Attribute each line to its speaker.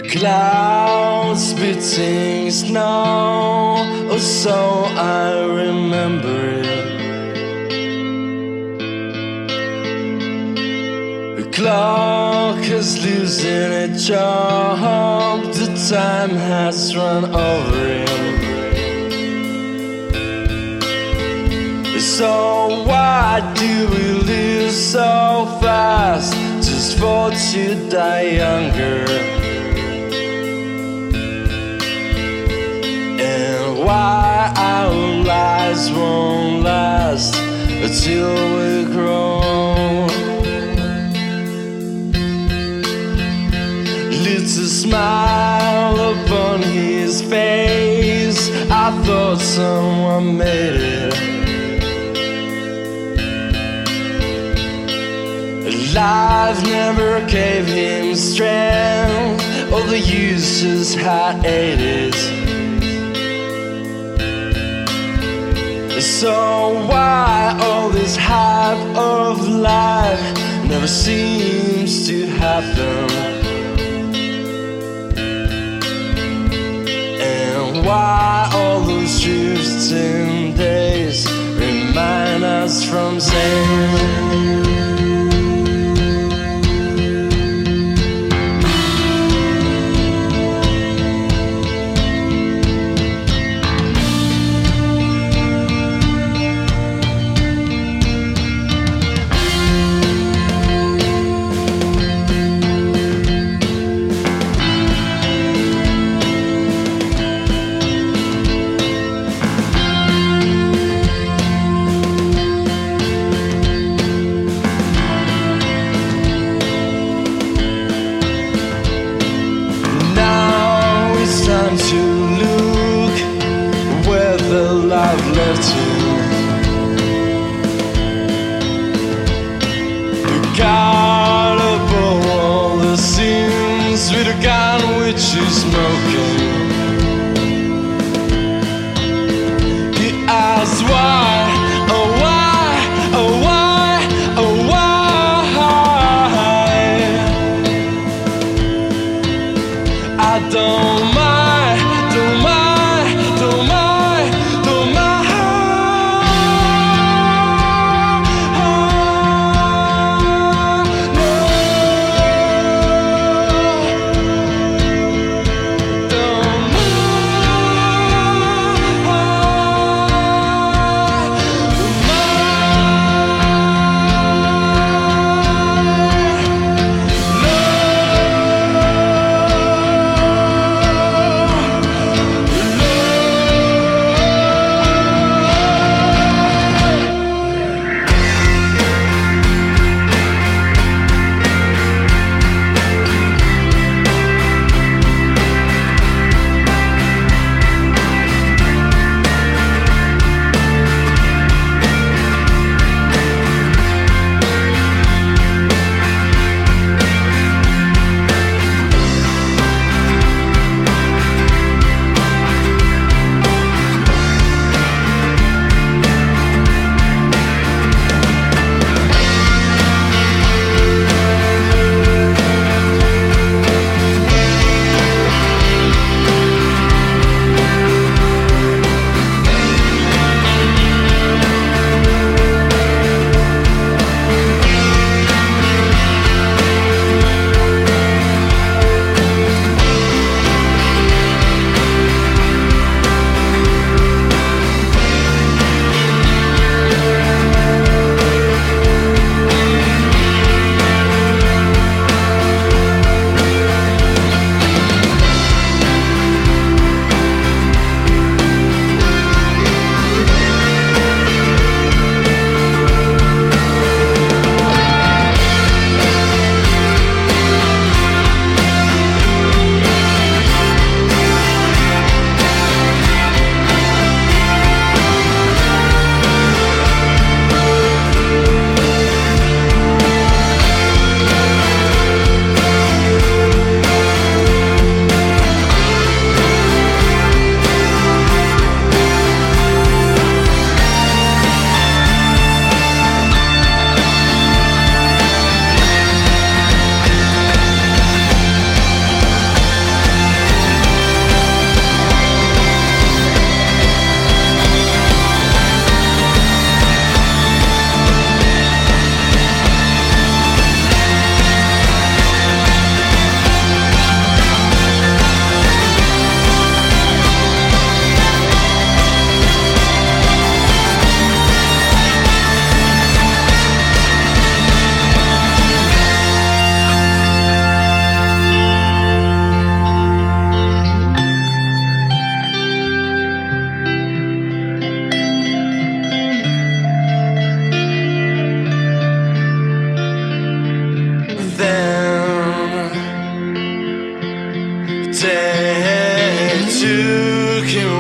Speaker 1: Clouds spitting snow, oh so I remember it. The clock is losing its job, the time has run over him. So why do we live so fast, just for to die younger? Why our lives won't last until we grow. Little smile upon his face, I thought someone made it. Life never gave him strength, all the uses had ate it. So why all this hype of life never seems to happen? And why all those drifting days remind us from saying took him